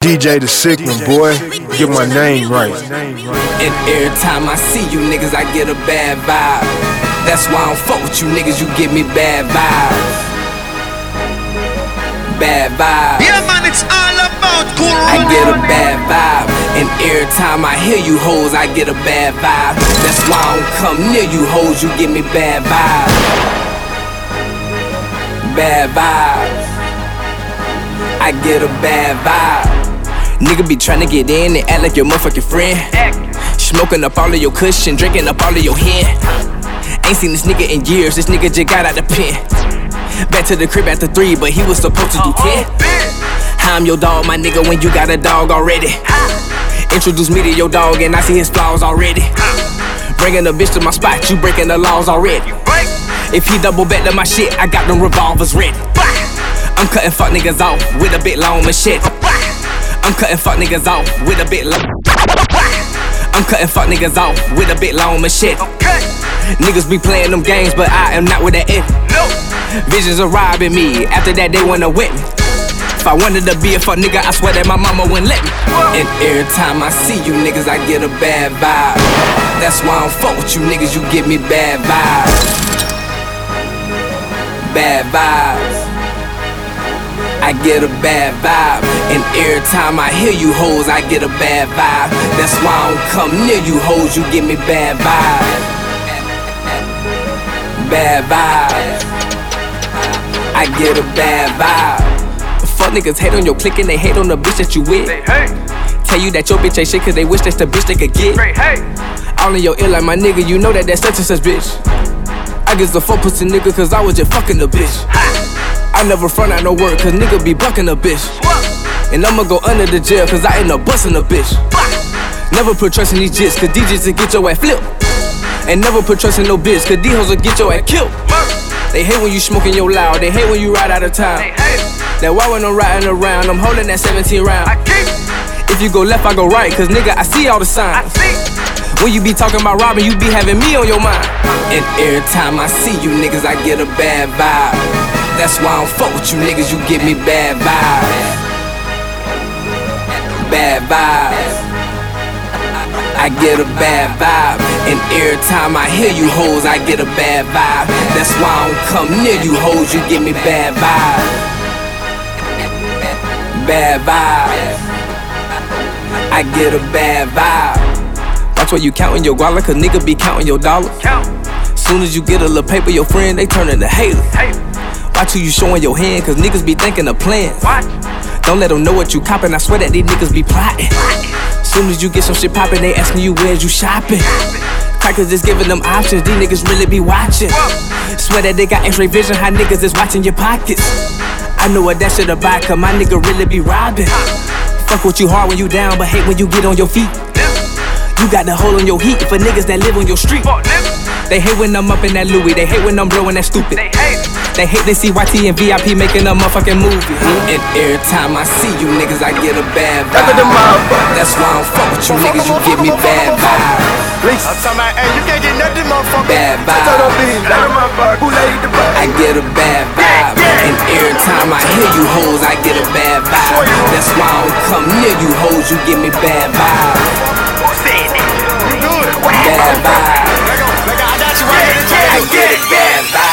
DJ the sick one, boy. Get my name right. And every time I see you niggas, I get a bad vibe. That's why I don't fuck with you niggas, you give me bad vibes. Bad vibes. Yeah man, it's all about cool. I get a bad vibe. And every time I hear you hoes, I get a bad vibe. That's why I don't come near you hoes, you give me bad vibes. Bad vibes. I get a bad vibe. Nigga be tryna get in and act like your motherfucking friend. Smoking up all of your cushion, drinking up all of your hen. Ain't seen this nigga in years, this nigga just got out the pen. Back to the crib after 3, but he was supposed to do 10. I'm your dog, my nigga, when you got a dog already. Introduce me to your dog and I see his flaws already. Bringing a bitch to my spot, you breaking the laws already. If he double back to my shit, I got them revolvers ready. I'm cutting fuck niggas off with a bit long machete. I'm cutting fuck niggas off with a bit long. I'm cutting fuck niggas off with a bit long machete. Niggas be playing them games, but I am not with that end. Visions are robbing me, after that they wanna whip me. If I wanted to be a fuck nigga, I swear that my mama wouldn't let me. And every time I see you niggas, I get a bad vibe. That's why I don't fuck with you niggas, you give me bad vibes. Bad vibes. I get a bad vibe. And every time I hear you hoes, I get a bad vibe. That's why I don't come near you hoes, you give me bad vibes. Bad vibes. I get a bad vibe. Fuck niggas hate on your clique and they hate on the bitch that you with. Tell you that your bitch ain't shit cause they wish that's the bitch they could get. All in your ear like my nigga, you know that that's such and such bitch. I guess the fuck pussy nigga cause I was just fucking the bitch. I never front out no work cause nigga be bucking a bitch. And I'ma go under the jail cause I end up busting a bitch. Never put trust in these jits cause DJs will get your ass flipped. And never put trust in no bitch cause these hoes will get your ass killed. They hate when you smoking your loud, they hate when you ride out of town. That's why when I'm riding around, I'm holding that 17 round. If you go left, I go right, cause nigga, I see all the signs. When you be talking about robbing, you be having me on your mind. And every time I see you niggas, I get a bad vibe. That's why I don't fuck with you niggas, you give me bad vibes. Bad vibes. I get a bad vibe. And every time I hear you hoes, I get a bad vibe. That's why I don't come near you hoes, you give me bad vibes. Bad vibes. I get a bad vibe. Watch where you counting your guala, cause nigga be counting your dollars. Soon as you get a little paper, your friend, they turn into haters. Watch who you showing your hand, cause niggas be thinking of plans. Don't let them know what you copping, I swear that these niggas be plotting. Soon as you get some shit poppin', they asking you where's you shopping. Crackers is giving them options, these niggas really be watching. Swear that they got x-ray vision, how niggas is watching your pockets. I know what that shit about, cause my nigga really be robbing. Fuck with you hard when you down, but hate when you get on your feet. You got the hole on your heat for niggas that live on your street. They hate when I'm up in that Louis, they hate when I'm blowing that stupid. They hate they see YT and VIP making a motherfucking movie. And every time I see you niggas, I get a bad vibe. That's why I don't fuck with you niggas, you give me bad vibes. I'm talking about, hey, you can't get nothing, motherfucker. Bad vibes. I get a bad vibe. And every time I hear you hoes, I get a bad vibe. That's why I don't come near you hoes, you give me bad vibes. Bad vibes. I get a bad vibe.